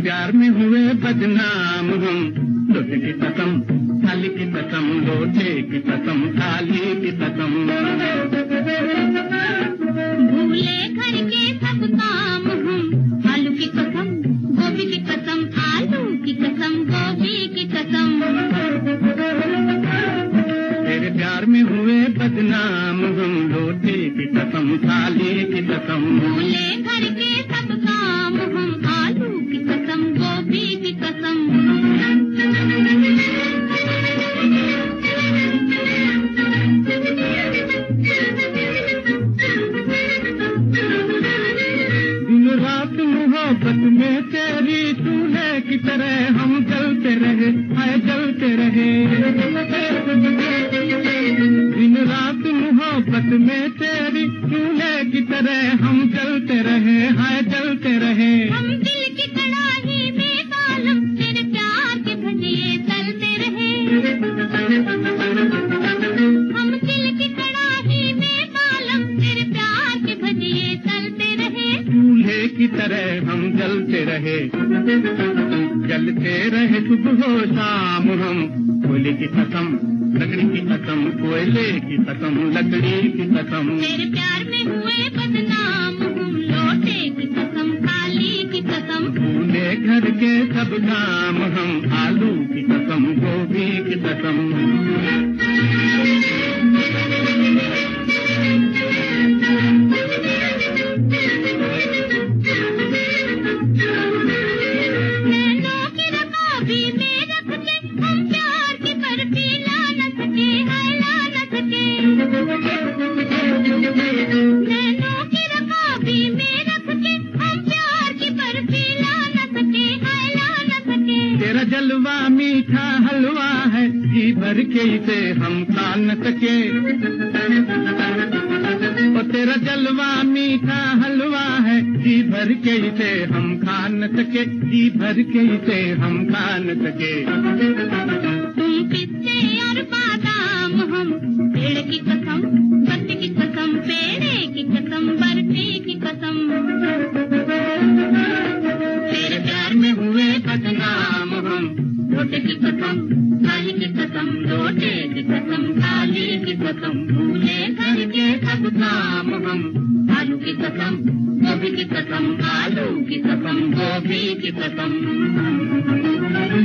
प्यार में हुए बदनाम हम, लोटे की कसम थाली की कसम, लोटे की कसम थाली की कसम। भूले घर के सब काम हम, आलू की कसम गोभी की कसम, आलू की कसम गोभी की कसम। तेरे प्यार में हुए बदनाम हम, लोटे की कसम थाली की कसम। भूले घर के सब काम हम, आलू की कसम गोभी की कसम। दिन रात मोहब्बत में तेरी चूल्हे की तरह हम जलते रहे, हाय जलते रहे। दिन रात मोहब्बत में तेरी चूल्हे की तरह हम जलते रहे, हाय जलते रहे। हम दिल की कड़ाही में बालम, तेरे प्यार के भजिए तलते रहे। हम दिल की कड़ाही में बालम, तेरे प्यार के भजिए तलते रहे। चूल्हे की तरह हम जलते रहे, जलते रहे सुबह शाम हम। कोयले की कसम लकड़ी की कसम, कोयले की कसम लकड़ी की कसम। तेरे प्यार में हुए बदनाम हम, लोटे की कसम थाली की कसम। भूले घर के सब काम हम, आलू की कसम गोभी की कसम। नैनों की रकाबी में रख के हम प्यार की बर्फी ला न सके, हाय ला न सके। नैनों की रकाबी में रख के हम प्यार की बर्फी ला न सके, हाय ला न सके। तेरा जलवा मीठा हलवा है, जी भर के इसे हम खा न सके। और तेरा जलवा मीठा हलवा है, जी भर के इसे हम खा न सके, जी भर के इसे हम खा न सके। तुम पिस्ते और बादाम हम, पेड़ की कसम बर्फी की कसम, पेड़े की कसम बर्फी की कसम। तेरे प्यार में हुए बदनाम हम, लोटे की कसम थाली की कसम, लोटे की कसम थाली की कसम। भूले घर के सब काम हम, आलू की कसम गोभी की कसम, आलू की कसम गोभी की कसम।